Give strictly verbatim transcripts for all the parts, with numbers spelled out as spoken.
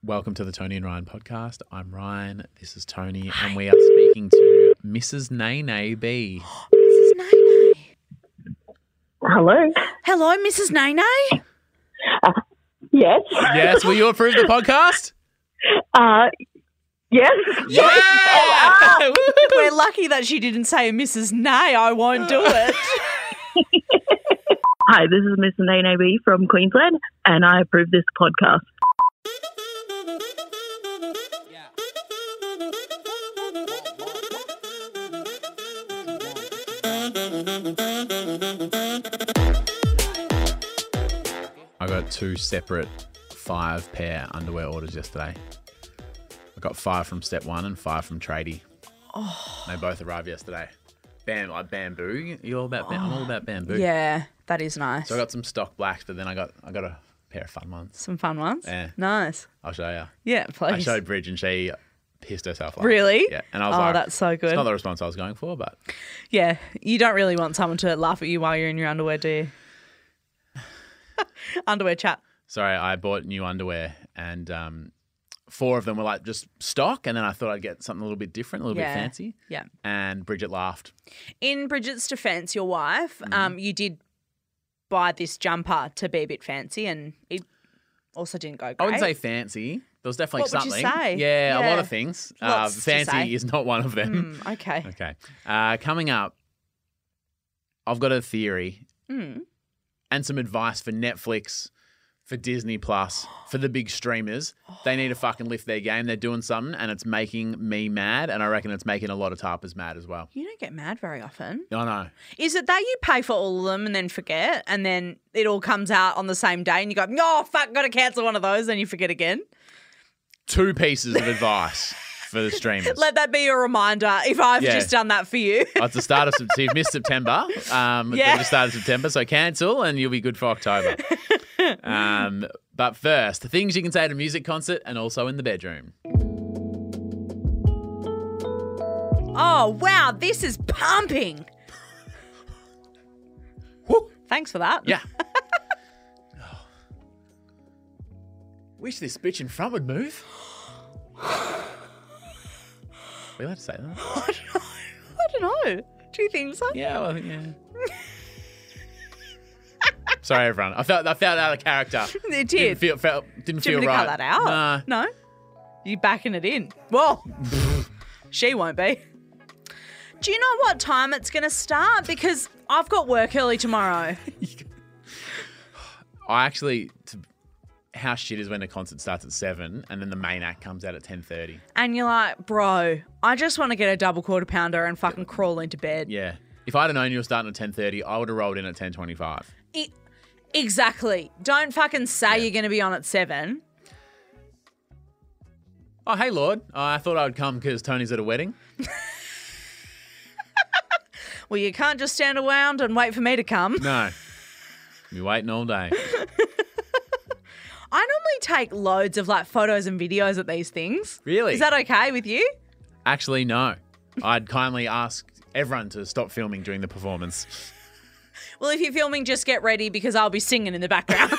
Welcome to the Tony and Ryan podcast. I'm Ryan. This is Tony, Hi. And we are speaking to Missus Nene B. Missus Nene. Hello. Hello, Missus Nene. Uh, yes. Yes. Will you approve the podcast? Uh, yes. Yeah. Oh, we're lucky that she didn't say Missus Nay. I won't do it. Hi, this is Miss Nene B from Queensland, and I approve this podcast. I got two separate five pair underwear orders yesterday. I got five from Step One and five from Tradie. Oh. They both arrived yesterday. Bam, like bamboo. You all about? Bam- oh. I'm all about bamboo. Yeah, that is nice. So I got some stock blacks, but then I got I got a pair of fun ones. Some fun ones. Yeah, nice. I'll show you. Yeah, please. I showed Bridge and she pissed herself off. Really? Yeah, and I was oh, like, that's so good. It's not the response I was going for, but yeah, you don't really want someone to laugh at you while you're in your underwear, do you? Underwear chat. Sorry, I bought new underwear and um, four of them were like just stock, and then I thought I'd get something a little bit different, a little yeah. bit fancy. Yeah. And Bridget laughed. In Bridget's defence, your wife, Mm-hmm. um, you did buy this jumper to be a bit fancy, and it also didn't go great. I wouldn't say fancy. There was definitely What would something. you say? Yeah, Yeah. a lot of things. Uh, Lots to say. fancy is not one of them. Mm, okay. Okay. Uh, coming up, I've got a theory Mm. and some advice for Netflix, for Disney Plus, for the big streamers. They need to fucking lift their game. They're doing something and it's making me mad, and I reckon it's making a lot of tarpers mad as well. You don't get mad very often. I know. Is it that you pay for all of them and then forget, and then it all comes out on the same day and you go, oh, fuck, got to cancel one of those, and you forget again? Two pieces of advice for the streamers. Let that be a reminder if I've Yeah. just done that for you. Oh, it's the start of September. So you've missed September. Um, Yeah. The start of September, so cancel and you'll be good for October. um, but first, the things you can say at a music concert and also in the bedroom. Oh, wow, this is pumping. Woo. Thanks for that. Yeah. Oh. Wish this bitch in front would move. Are we allowed to say that? I don't know. I don't know. Do you think so? Yeah, well, yeah. Sorry, everyone. I felt I felt out of character. It Didn't did. feel felt didn't Do you feel want me to right. cut that out? Nah. No? You backing it in? Well, she won't be. Do you know what time it's going to start? Because I've got work early tomorrow. I actually, to, how shit is when a concert starts at seven and then the main act comes out at ten thirty. And you're like, bro, I just want to get a double quarter pounder and fucking crawl into bed. Yeah. If I'd have known you were starting at ten thirty, I would have rolled in at ten twenty-five. It, exactly. Don't fucking say Yeah. you're going to be on at seven. Oh, hey, Lord. Uh, I thought I would come because Tony's at a wedding. Well, you can't just stand around and wait for me to come. No. Be waiting all day. I normally take loads of like photos and videos at these things. Really? Is that okay with you? Actually, no. I'd kindly ask everyone to stop filming during the performance. Well, if you're filming, just get ready because I'll be singing in the background.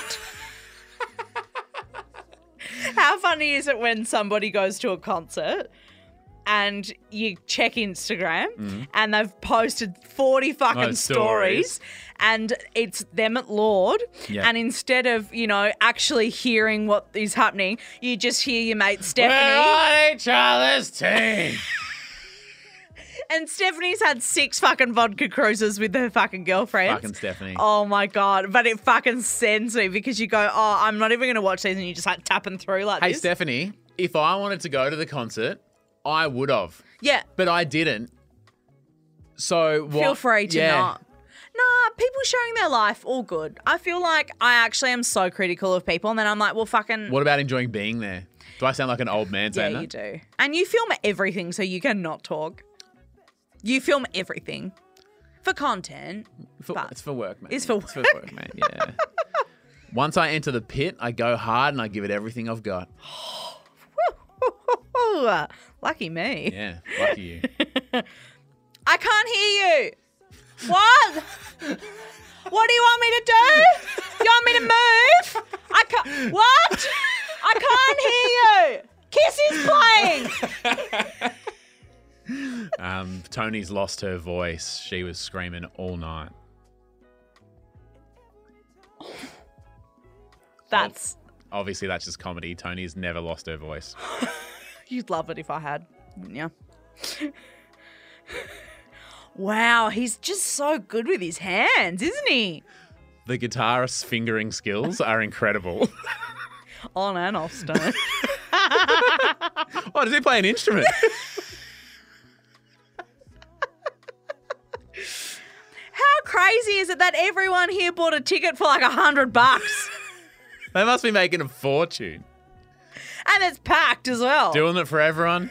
How funny is it when somebody goes to a concert and you check Instagram mm. and they've posted forty fucking Oh, stories. stories and it's them at Lord, yeah. and instead of, you know, actually hearing what is happening, you just hear your mate Stephanie. We're on each other's team. And Stephanie's had six fucking vodka cruises with her fucking girlfriends. Fucking Stephanie. Oh, my God. But it fucking sends me because you go, oh, I'm not even going to watch these, and you just like tapping through like Hey, this. Stephanie, if I wanted to go to the concert, I would have. Yeah. But I didn't. So what? Feel free to yeah. not. Nah, people sharing their life, all good. I feel like I actually am so critical of people, and then I'm like, well, fucking. What about enjoying being there? Do I sound like an old man saying yeah, that? you do. And you film everything, so you cannot talk. You film everything for content. For, but it's for work, man. It's for It's for work, man. Yeah. Once I enter the pit, I go hard and I give it everything I've got. Lucky me. Yeah, lucky you. I can't hear you. What? What do you want me to do? You want me to move? I can't. What? I can't hear Um, Tony's lost her voice. She was screaming all night. That's Obviously, that's just comedy. Tony's never lost her voice. You'd love it if I had, wouldn't you? Wow, he's just so good with his hands, isn't he? The guitarist's fingering skills are incredible. On and off stone. Oh, does he play an instrument? How crazy is it that everyone here bought a ticket for like a hundred bucks? They must be making a fortune. And it's packed as well. Doing it for everyone.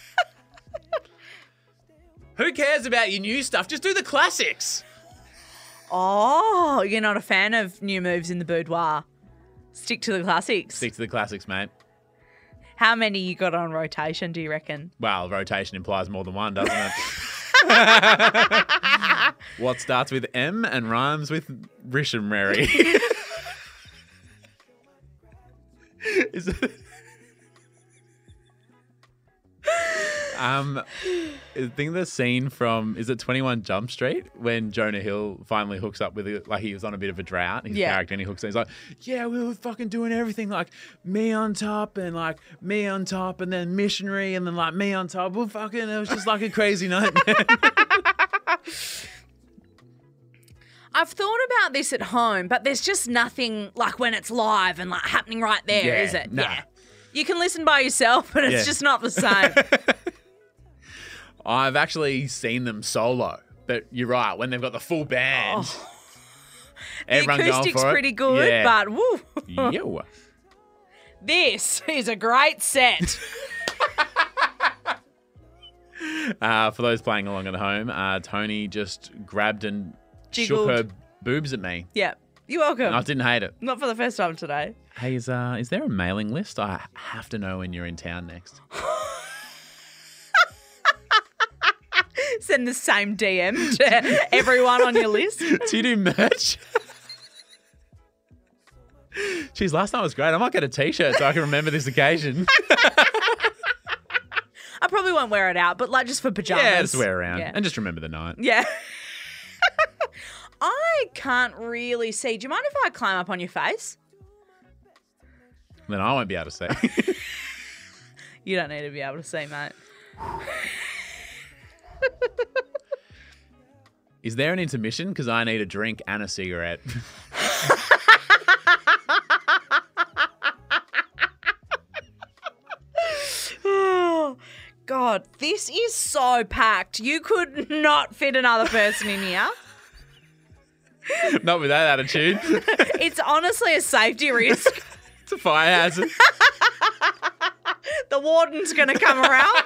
Who cares about your new stuff? Just do the classics. Oh, you're not a fan of new moves in the boudoir. Stick to the classics. Stick to the classics, mate. How many you got on rotation, do you reckon? Well, rotation implies more than one, doesn't it? What starts with M and rhymes with Rish and Mary? Is it... Um, I think the scene from, is it twenty-one Jump Street when Jonah Hill finally hooks up with it, like he was on a bit of a drought, his Yeah. character, and he hooks up, he's like, yeah, we were fucking doing everything, like me on top and like me on top and then missionary and then like me on top. Well, fucking, it was just like a crazy night, man. I've thought about this at home, but there's just nothing like when it's live and like happening right there, Yeah, is it? nah. Yeah. You can listen by yourself, but it's Yeah. just not the same. I've actually seen them solo, but you're right, when they've got the full band, Oh. The everyone going acoustic's for it. pretty good, Yeah. but woo. Yo. This is a great set. Uh, for those playing along at home, uh, Tony just grabbed and Jiggled. shook her boobs at me. Yeah. You're welcome. And I didn't hate it. Not for the first time today. Hey, is, uh, is there a mailing list? I have to know when you're in town next. Send the same D M to everyone on your list. Do you do merch? Jeez, last night was great. I might get a T-shirt so I can remember this occasion. I probably won't wear it out, but like just for pajamas. Yeah, just wear around. Yeah. And just remember the night. Yeah. I can't really see. Do you mind if I climb up on your face? Then I won't be able to say. You don't need to be able to see, mate. Is there an intermission? Because I need a drink and a cigarette. Oh, God, this is so packed. You could not fit another person in here. Not with that attitude. It's honestly a safety risk. It's a fire hazard. The warden's going to come around.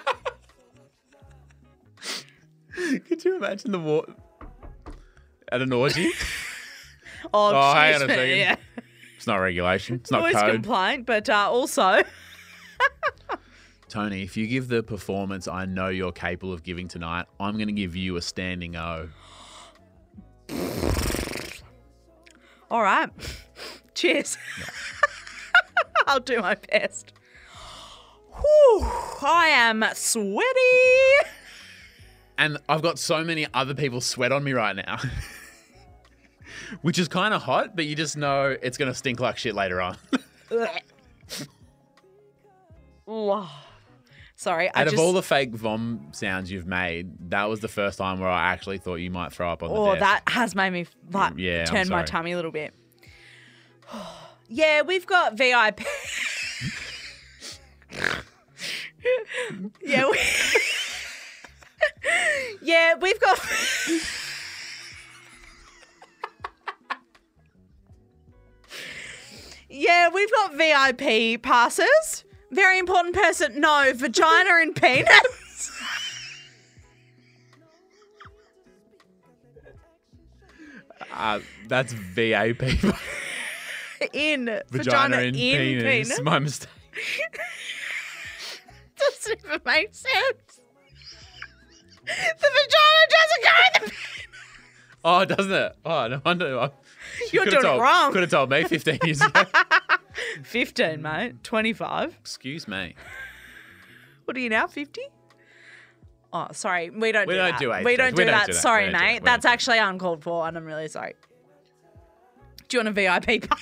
Could you imagine the war at an orgy? Oh, Oh, hang excuse on a me. second. Yeah. It's not regulation. It's not Always code. complaint, but uh, also... Tony, if you give the performance I know you're capable of giving tonight, I'm going to give you a standing O. All right. Cheers. I'll do my best. Whew, I am sweaty. And I've got so many other people's sweat on me right now. Which is kind of hot, but you just know it's going to stink like shit later on. Ooh. Sorry, I Out just... of all the fake vom sounds you've made, that was the first time where I actually thought you might throw up on the Oh, desk. that has made me like Yeah, I'm turn my sorry. tummy a little bit. Yeah, we've got V I P. yeah, we... yeah, we've got. Yeah, we've got V I P passes. Very important person. No, vagina and penis. Uh, that's V A P. In vagina, Vagina in, in penis. penis. My mistake. Doesn't even make sense. The vagina doesn't go in the penis. Oh, doesn't it? Oh, no wonder. I- You're could've doing it told, wrong. Could have told me fifteen years ago. fifteen, mate. twenty-five. Excuse me. What are you now, fifty? Oh, sorry. We don't We do don't that. do age we jokes. don't We do don't that. do that. Sorry, We don't do mate. that. We That's don't do actually uncalled for, and I'm really sorry. Do you want a V I P pass?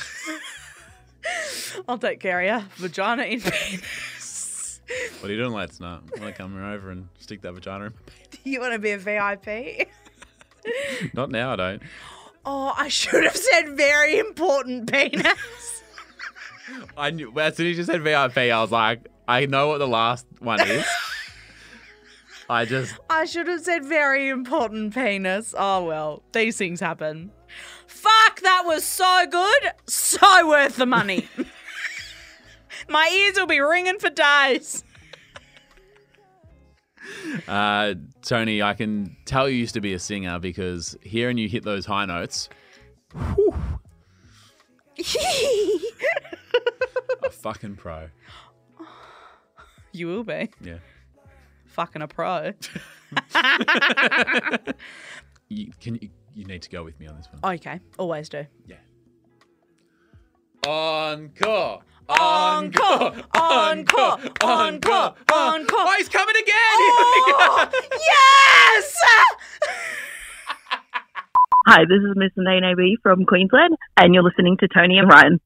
I'll take care of you. Vagina in penis. What are you doing, lads? No, I want to come over and stick that vagina in my penis. You want to be a V I P? Not now, I don't. Oh, I should have said very important penis. I knew, as soon as you said V I P, I was like, I know what the last one is. I just... I should have said very important penis. Oh, well, these things happen. Fuck, that was so good. So worth the money. My ears will be ringing for days. Uh, Tony, I can tell you used to be a singer because hearing you hit those high notes, whew, a fucking pro. You will be. Yeah. Fucking a pro. You, can you, you need to go with me on this one. Okay, always do. Yeah. Encore. Encore, encore, encore, encore. Oh, he's coming again. Oh, yes! Hi, this is Miss Nene B from Queensland, and you're listening to Tony and Ryan.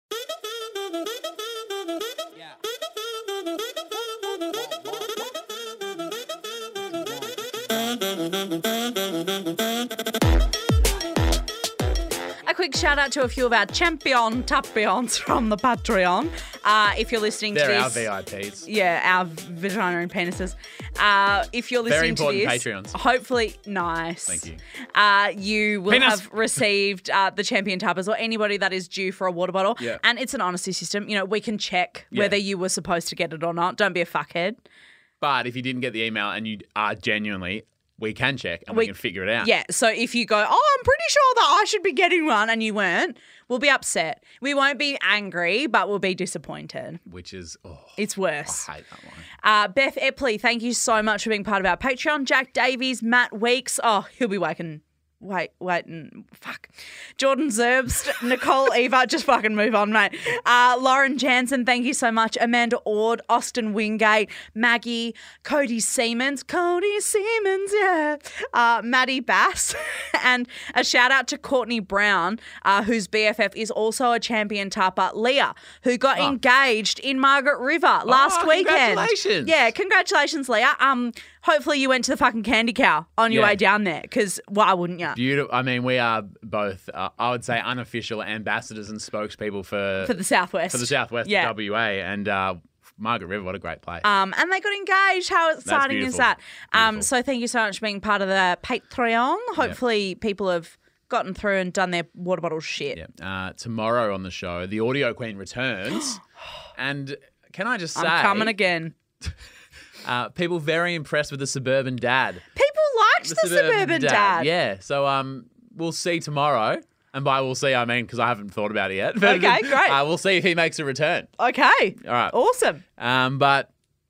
A quick shout out to a few of our champion tapions from the Patreon. Uh, if you're listening They're to our this, V I Ps. yeah, our vagina and penises. Uh, if you're Very listening to important this, Patreons. hopefully, nice. Thank you. Uh, you will Penis. have received uh, the champion tappers or anybody that is due for a water bottle. Yeah. And it's an honesty system. You know, we can check Yeah. whether you were supposed to get it or not. Don't be a fuckhead. But if you didn't get the email and you are genuinely, we can check and we, We- can figure it out. Yeah, so if you go, oh, I'm pretty sure that I should be getting one and you weren't, we'll be upset. We won't be angry, but we'll be disappointed. Which is, oh, It's worse. I hate that one. Uh, Beth Epley, thank you so much for being part of our Patreon. Jack Davies, Matt Weeks. Oh, he'll be waking. Wait, wait, and fuck. Jordan Zerbst, Nicole Eva, just fucking move on, mate. Uh, Lauren Jansen, thank you so much. Amanda Ord, Austin Wingate, Maggie, Cody Siemens, Cody Siemens, yeah. Uh, Maddie Bass, and a shout out to Courtney Brown, uh, whose B F F is also a champion tapper, Leah, who got Oh. engaged in Margaret River last Oh, weekend. congratulations. Yeah, congratulations, Leah. Um, hopefully you went to the fucking Candy Cow on your Yeah. way down there, because why wouldn't you? Beautiful. I mean, we are both, uh, I would say, unofficial ambassadors and spokespeople for For the Southwest. for the Southwest Yeah. of W A. And uh, Margaret River, what a great place. Um, and they got engaged. How exciting is beautiful. that? Um, Beautiful. so thank you so much for being part of the Patreon. Hopefully people have gotten through and done their water bottle shit. yeah. Uh, tomorrow on the show, the Audio Queen returns. And can I just say, I'm coming again. Uh, people very impressed with the suburban dad. People liked the, suburban, dad. Yeah. So um, we'll see tomorrow. And by we'll see, I mean, because I haven't thought about it yet. But, Okay, great. Uh, we'll see if he makes a return. Okay. All right. Awesome. Um, but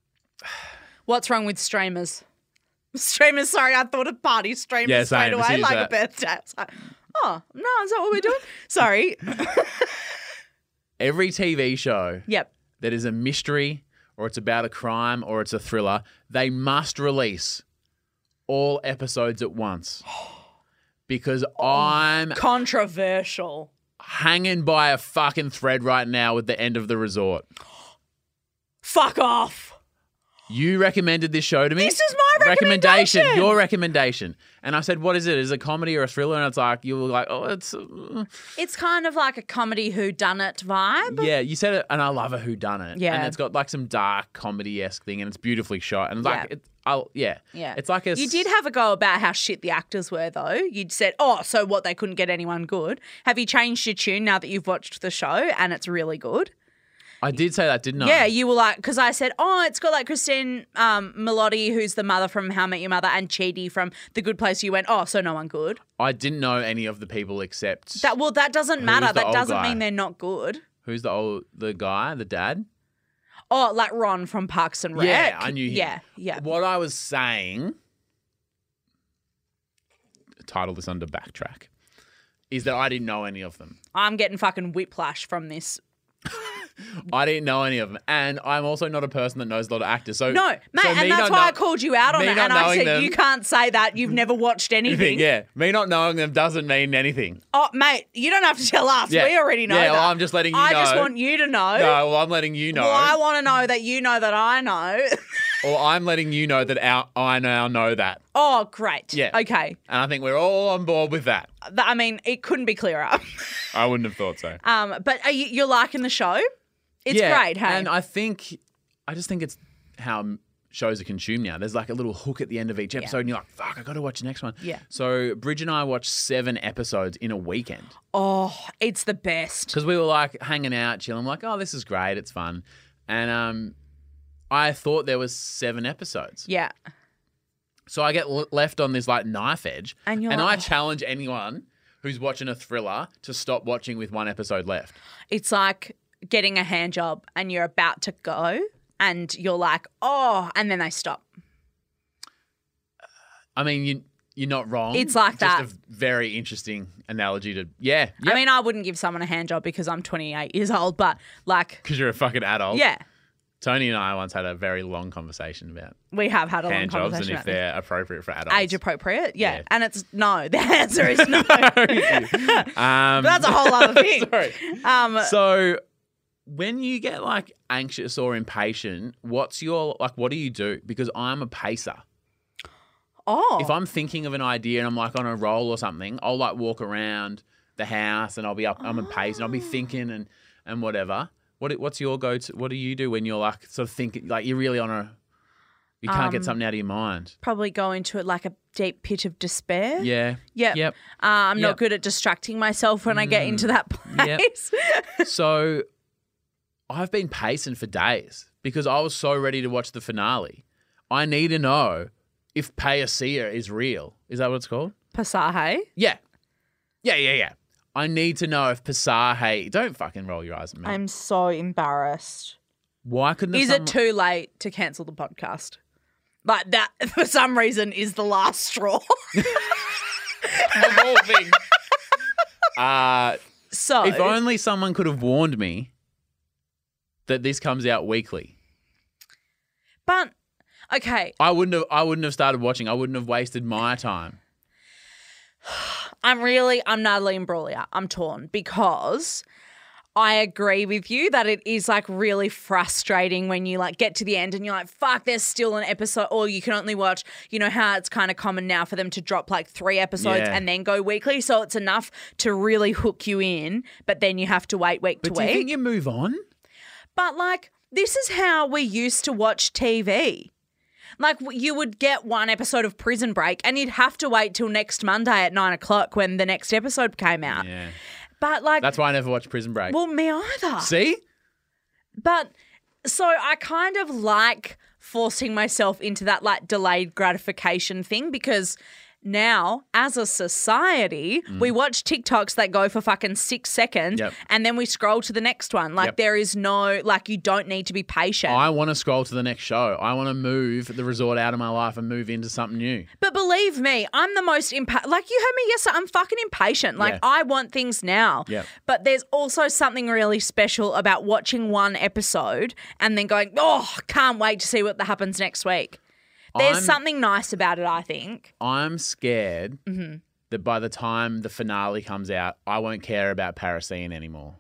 What's wrong with streamers? Streamers, sorry, I thought of party streamers Yeah, straight same. away, As soon as like a that- birthday. It's like, oh, no, is that what we're doing? Sorry. every T V show Yep. that is a mystery or it's about a crime or it's a thriller, they must release all episodes at once. Because I'm Controversial. hanging by a fucking thread right now with the end of The Resort. Fuck off. You recommended this show to me. This is my recommendation. Your recommendation. And I said, what is it? Is it a comedy or a thriller? And it's like, you were like, oh, it's... Uh. It's kind of like a comedy whodunit vibe. Yeah, you said it, and I love a whodunit. Yeah. And it's got like some dark comedy-esque thing, and it's beautifully shot. And like, Yeah. it, I'll, yeah. Yeah. It's like a... You did have a go about how shit the actors were, though. You'd said, oh, so what, they couldn't get anyone good. Have you changed your tune now that you've watched the show and it's really good? I did say that, didn't I? Yeah, you were like, because I said, oh, it's got like Christine um, Milotti, who's the mother from How I Met Your Mother, and Chidi from The Good Place. You went, oh, so no one good. I didn't know any of the people except... That Well, that doesn't Who's matter. the That old doesn't guy? mean they're not good. Who's the old... The guy? The dad? Oh, like Ron from Parks and Rec. Yeah, I knew him. Yeah, yeah. What I was saying... Title this under Backtrack. Is that I didn't know any of them. I'm getting fucking whiplash from this I didn't know any of them. And I'm also not a person that knows a lot of actors. So No, mate, so and me that's not why know- I called you out on me it. not And I knowing said, them- you can't say that. You've never watched anything. Yeah, me not knowing them doesn't mean anything. Oh, mate, you don't have to tell us. Yeah. We already know Yeah, that. well, I'm just letting you I know. just want you to know. No, well, I'm letting you know. Well, I want to know that you know that I know. Or I'm letting you know that our, I now know that. Oh, great. Yeah. Okay. And I think we're all on board with that. Th- I mean, it couldn't be clearer. I wouldn't have thought so. um, but are you, you're liking the show? It's Yeah, great, hey? And I think, I just think it's how shows are consumed now. There's like a little hook at the end of each episode and you're like, fuck, I got to watch the next one. Yeah. So Bridge and I watched seven episodes in a weekend oh, it's the best. because we were like hanging out, chilling. I'm like, oh, this is great. It's fun. And um, I thought there was seven episodes. Yeah. So I get l- left on this like knife edge, And you're I like, oh. challenge anyone who's watching a thriller to stop watching with one episode left. It's like getting a hand job and you're about to go and you're like, oh, and then they stop. I mean, you you're not wrong. It's like Just that. a very interesting analogy to yeah. I mean, I wouldn't give someone a hand job because I'm twenty-eight years old, but like, because you're a fucking adult. yeah, Tony and I once had a very long conversation about we have had a long hand jobs and conversation if about this. they're appropriate for adults. Age appropriate, yeah. Yeah. And it's no. The answer is no. um, That's a whole other thing. Sorry. Um, So when you get like anxious or impatient, what's your like? What do you do? Because I'm a pacer. oh, If I'm thinking of an idea and I'm like on a roll or something, I'll like walk around the house and I'll be up. I'm a pace and I'll be thinking and and whatever. What what's your go to? What do you do when you're like sort of thinking like you're really on a you can't Um, get something out of your mind? probably go into it like a deep pit of despair. Yeah. Yep. Yep. Uh, I'm Yep. not good at distracting myself when I get into that Yep. place. So I've been pacing for days because I was so ready to watch the finale. I need to know if Paesia is real. Is that what it's called? Pasaje. Yeah. Yeah, yeah, yeah. I need to know if Pasaje... Don't fucking roll your eyes at me. I'm so embarrassed. Why couldn't Is some- it too late to cancel the podcast? Like that, for some reason, is the last straw. the whole thing? Uh, So, if only someone could have warned me that this comes out weekly. but okay, I wouldn't have. I wouldn't have started watching. I wouldn't have wasted my time. I'm really, I'm Natalie Imbruglia. I'm torn because I agree with you that it is like really frustrating when you like get to the end and you're like, fuck, there's still an episode, or you can only watch, you know, how it's kind of common now for them to drop like three episodes Yeah. and then go weekly. So it's enough to really hook you in, but then you have to wait week But to do you week. think you move on? But like, this is how we used to watch T V. Like, w- you would get one episode of Prison Break and you'd have to wait till next Monday at nine o'clock when the next episode came out. Yeah. But like, That's why I never watched Prison Break. well, me either. See? But so I kind of like forcing myself into that like delayed gratification thing because now, as a society, we watch TikToks that go for fucking six seconds Yep. and then we scroll to the next one. Like, Yep. there is no, like, you don't need to be patient. I want to scroll to the next show. I want to move the resort out of my life and move into something new. But believe me, I'm the most impatient. Like, you heard me yesterday, I'm fucking impatient. Like, Yeah. I want things now. Yep. But there's also something really special about watching one episode and then going, oh, can't wait to see what happens next week. There's I'm- something nice about it, I think. I'm scared Mm-hmm. that by the time the finale comes out, I won't care about Parisian anymore.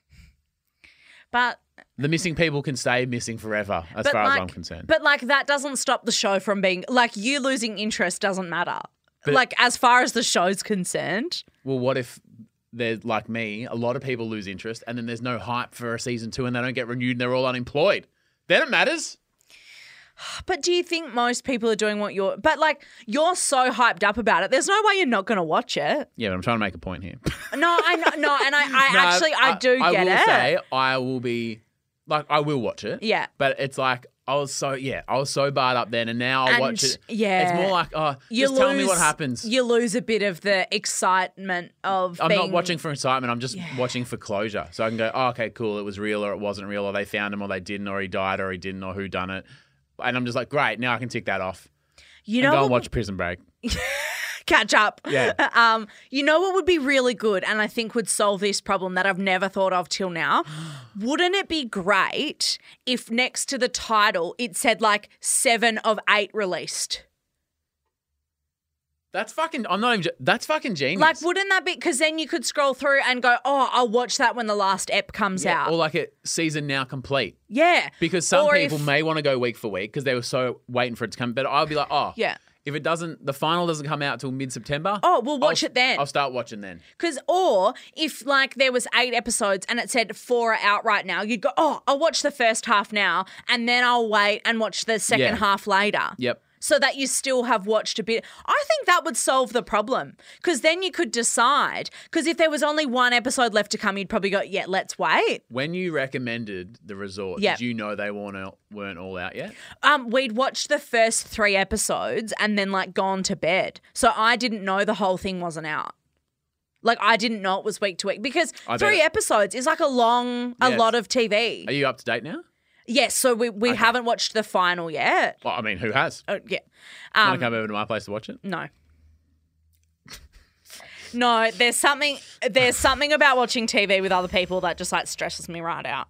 But The missing people can stay missing forever, as but far like, as I'm concerned. But like that doesn't stop the show from being like you losing interest doesn't matter. But- like as far as the show's concerned. well, what if they're like me? A lot of people lose interest, and then there's no hype for a season two, and they don't get renewed, and they're all unemployed. Then it matters. But do you think most people are doing what you're but like you're so hyped up about it. There's no way you're not gonna watch it. Yeah, but I'm trying to make a point here. No, I know no, and I, I No, actually I, do I get will it. say I will be like I will watch it. Yeah. But it's like I was so yeah, I was so barred up then, and now I'll And, watch it. yeah. It's more like oh, You just tell me what lose- happens. You lose a bit of the excitement of I'm being not watching for excitement. I'm just watching for closure, so I can go, oh, okay, cool. It was real, or it wasn't real, or they found him, or they didn't, or he died, or he didn't, or who done it. And I'm just like, great, now I can tick that off you and know go what, and watch Prison Break. catch up. Yeah. Um, you know what would be really good and I think would solve this problem that I've never thought of till now? Wouldn't it be great if next to the title it said like seven of eight released? That's fucking, I'm not even, jo- that's fucking genius. Like, wouldn't that be, because then you could scroll through and go, oh, I'll watch that when the last ep comes Yeah, out. or like a season now complete. Yeah. Because some Or people if- may want to go week for week because they were so waiting for it to come. But I'll be like, oh, Yeah. if it doesn't, the final doesn't come out till mid-September. Oh, we'll watch I'll- it then. I'll start watching then. Because, or if like there was eight episodes and it said four are out right now, you'd go, oh, I'll watch the first half now and then I'll wait and watch the second Yeah. half later. Yep. So that you still have watched a bit. I think that would solve the problem because then you could decide. Because if there was only one episode left to come, you'd probably go, yeah, let's wait. When you recommended the resort, Yep. did you know they weren't all, weren't all out yet? Um, we'd watched the first three episodes and then like gone to bed. So I didn't know the whole thing wasn't out. Like I didn't know it was week to week because I three bet- episode is like a long, a Yes. lot of T V. Are you up to date now? Yes, so we, we haven't watched the final yet. Well, I mean, who has? Oh, yeah. Want Um, to come over to my place to watch it? no. No, there's something there's something about watching T V with other people that just like stresses me right out.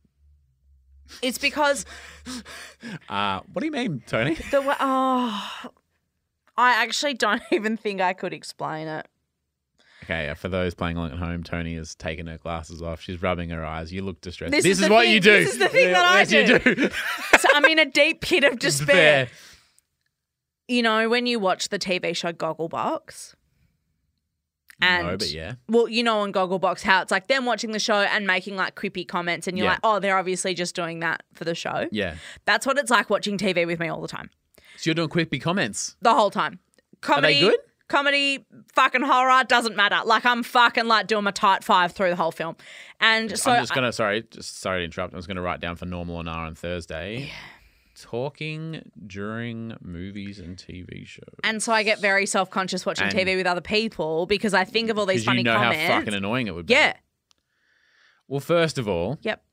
It's because Uh, what do you mean, Tony? the wa- oh, I actually don't even think I could explain it. Okay, uh, for those playing along at home, Tony has taken her glasses off. She's rubbing her eyes. You look distressed. This This, is is, the what thing- you do. this is the thing that I Yes, you do. do. So I'm in a deep pit of despair. Fair. You know, when you watch the T V show Gogglebox. And No, but yeah. well, you know on Gogglebox how it's like them watching the show and making like creepy comments and you're Yeah. like, oh, they're obviously just doing that for the show. Yeah. That's what it's like watching T V with me all the time. So you're doing quippy comments. The whole time. Comedy, good? Comedy, fucking horror, doesn't matter. Like I'm fucking like doing my tight five through the whole film. And so I'm just gonna sorry, just sorry to interrupt. I was gonna write down for Normal and R on Thursday. Talking during movies and T V shows. and so I get very self-conscious watching And- T V with other people because I think of all these Because funny you know comments. how fucking annoying it would be. Yeah. Well, first of all, Yep.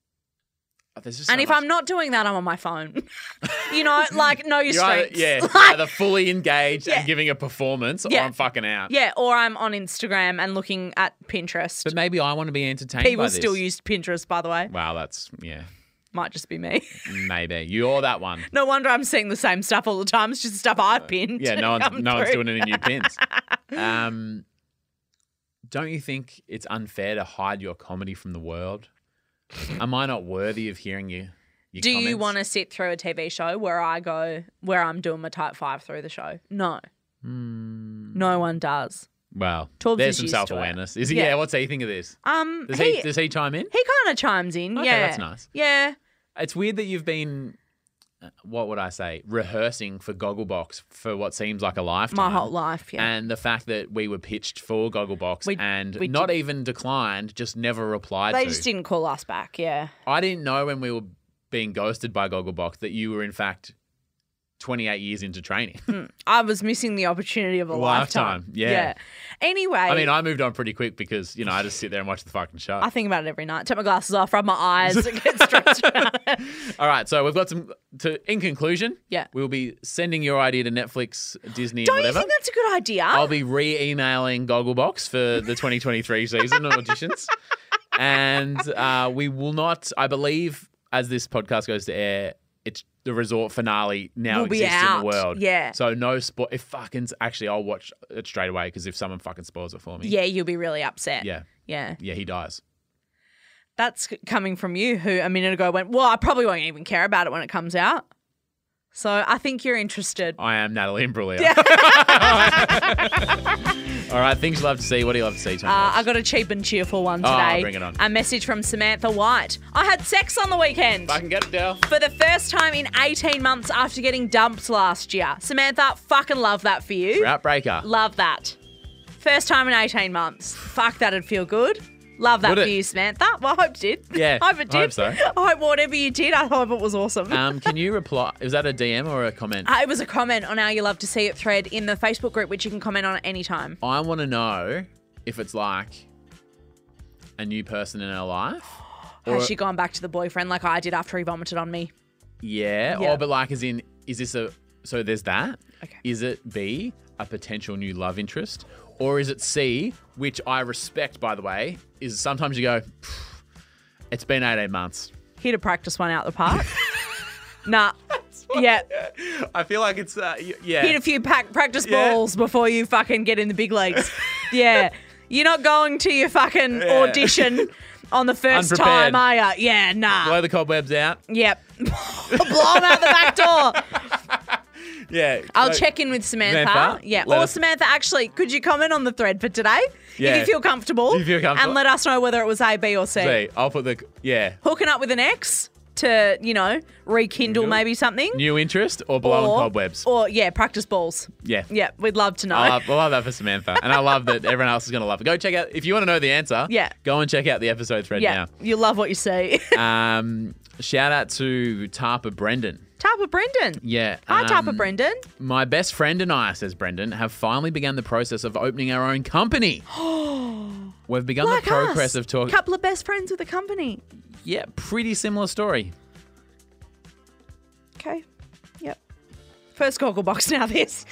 oh, there's just so And if much- I'm not doing that, I'm on my phone. You know, like know your You're either, strengths. yeah, Like, either fully engaged Yeah. and giving a performance, Yeah. or I'm fucking out. yeah, or I'm on Instagram and looking at Pinterest. But maybe I want to be entertained People by this. still use Pinterest, by the way. Wow, that's yeah, Might just be me. maybe you're that one. No wonder I'm seeing the same stuff all the time. It's just stuff I've pinned. Yeah, no one's come no one's through. doing any new pins. Um, don't you think it's unfair to hide your comedy from the world? Am I not worthy of hearing you? Your Do you comments? want to sit through a T V show where I go, where I'm doing my type five through the show? No. Hmm. No one does. Well, Torbs there's is some used to it. self awareness. Is he? Yeah. Yeah. What's he think of this? Um, Does he, he, does he chime in? he kind of chimes in. Okay, yeah. that's nice. Yeah. It's weird that you've been, uh, what would I say, rehearsing for Gogglebox for what seems like a lifetime. My whole life. Yeah. And the fact that we were pitched for Gogglebox We- and we not did- even declined, just never replied they to. just didn't call us back. Yeah. I didn't know when we were being ghosted by Gogglebox that you were in fact twenty-eight years into training. I was missing the opportunity of a lifetime. Lifetime, yeah. Anyway. I mean, I moved on pretty quick because, you know, I just sit there and watch the fucking show. I think about it every night. Take my glasses off, rub my eyes, and get stressed about it. All right, so we've got some, to, in conclusion, Yeah. we'll be sending your idea to Netflix, Disney, Don't and you whatever. think that's a good idea? I'll be re-emailing Gogglebox for the twenty twenty-three season auditions. And uh, we will not, I believe, as this podcast goes to air, it's the resort finale now Will be exists in out, the world. yeah. So no spoil. If fucking, actually, I'll watch it straight away because if someone fucking spoils it for me. Yeah, you'll be really upset. Yeah. Yeah. Yeah, he dies. That's coming from you who a minute ago went, well, I probably won't even care about it when it comes out. So I think you're interested. I am Natalie Imbruglia. All right, things you love to see. What do you love to see, Tony? Uh, I got a cheap and cheerful one Oh, today. bring it on. A message from Samantha White. I had sex on the weekend. I can get it, Dale. For the first time in eighteen months after getting dumped last year. Samantha, fucking love that for you. Outbreaker. Love that. First time in eighteen months. Fuck, that'd feel good. Love that Would for it? you, Samantha. Well, I hope it did. Yeah, I hope it did. I hope so. I hope whatever you did, I hope it was awesome. Um, can you reply? Was that a D M or a comment? Uh, it was a comment on our You Love to See It thread in the Facebook group, which you can comment on at any time. I want to know if it's like a new person in her life. Or, Has she gone back to the boyfriend like I did after he vomited on me? yeah, Yeah. Or but like as in, is this a So there's that. Okay. Is it B, a potential new love interest? Or is it C, which I respect, by the way, is sometimes you go, it's been eighteen months. Here to practice one out the park. Nah. Yeah. I feel like it's, uh, y- yeah. Hit a few pack practice Yeah. balls before you fucking get in the big leagues. Yeah. You're not going to your fucking Yeah. audition on the first Unprepared. time, are ya? Yeah, nah. Blow the cobwebs out. Yep. Blow them out the back door. Yeah. I'll so- check in with Samantha. Samantha, Yeah. let Or us- Samantha, actually, could you comment on the thread for today? Yeah. If you feel comfortable. If you feel comfortable. And let us know whether it was A, B, or C. C. I'll put the, yeah. Hooking up with an ex to, you know, rekindle New- maybe something. New interest or blowing or, cobwebs? Or, yeah, practice balls. Yeah. Yeah, we'd love to know. I love, I love that for Samantha. And I love that everyone else is going to love it. Go check out, if you want to know the answer, Yeah. go and check out the episode thread yeah, you love what you see. now. Um, shout out to Tarpa Brendan. Tarpa Brendan. Yeah. Hi, um, Tarpa Brendan. My best friend and I, says Brendan, have finally begun the process of opening our own company. We've begun Like the progress us. of talking. Couple of best friends with a company. Yeah, pretty similar story. Okay. Yep. First goggle box now, this.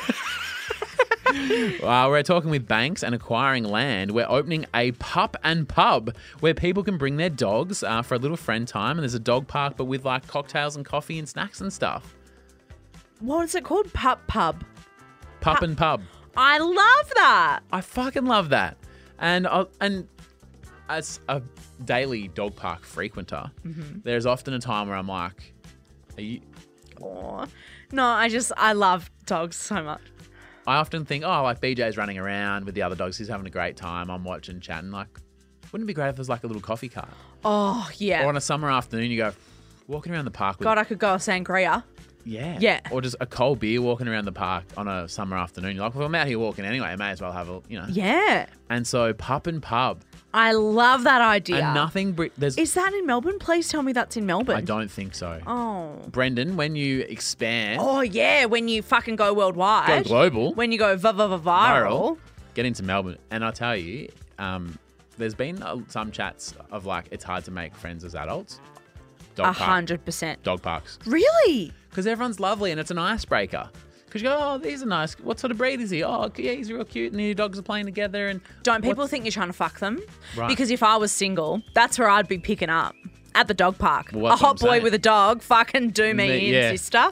Uh, we're talking with banks and acquiring land. We're opening a pup and pub where people can bring their dogs uh, for a little friend time. And there's a dog park, but with like cocktails and coffee and snacks and stuff. What is it called? Pup Pub. Pup and pub. I love that. I fucking love that. And uh, and as a daily dog park frequenter, Mm-hmm. there's often a time where I'm like, are you, Aw. No, I just, I love dogs so much. I often think, oh, like B J's running around with the other dogs. He's having a great time. I'm watching, chatting. Like, wouldn't it be great if there's like a little coffee cart? Oh, yeah. Or on a summer afternoon, you go walking around the park with God, I could go a sangria. Yeah. Yeah. Or just a cold beer walking around the park on a summer afternoon. You're like, well, I'm out here walking anyway. I may as well have a, you know. Yeah. And so pup and pub. I love that idea. And nothing, br- there's, Is that in Melbourne? Please tell me that's in Melbourne. I don't think so. Oh. Brendan, when you expand, Oh, yeah. When you fucking go worldwide. go global, When you go v- v- v- viral. viral, get into Melbourne. And I tell you, um, there's been uh, some chats of like, it's hard to make friends as adults. A Dog park, hundred percent. dog parks. Really? Because everyone's lovely and it's an icebreaker. Because you go, oh, these are nice. What sort of breed is he? Oh, yeah, he's real cute and your dogs are playing together. And Don't people what's- think you're trying to fuck them? Right. Because if I was single, that's where I'd be picking up. At the dog park. Well, a that's what hot I'm boy saying. with a dog, fucking do me Me- in, yeah. sister.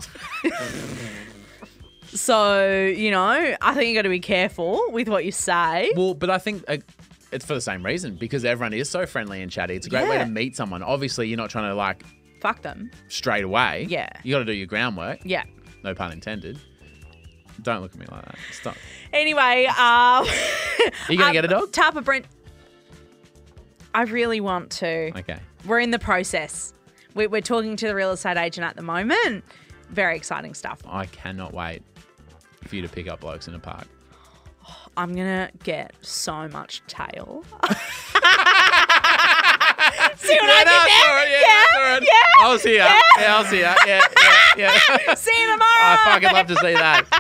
So, you know, I think you got to be careful with what you say. Well, but I think uh, it's for the same reason because everyone is so friendly and chatty. It's a great way Yeah. to meet someone. Obviously, you're not trying to like Fuck them. straight away. Yeah. You got to do your groundwork. Yeah. No pun intended. Don't look at me like that. Stop. Anyway, uh, Are you going to get a dog? Tarpa Brent. I really want to. Okay. We're in the process. We- We're talking to the real estate agent at the moment. Very exciting stuff. I cannot wait for you to pick up blokes in a park. I'm going to get so much tail. See what I did there? Yeah, Yeah, that's all right. yeah, I was here. Yeah, I was here. Yeah, yeah, yeah. See you tomorrow. I fucking love to see that.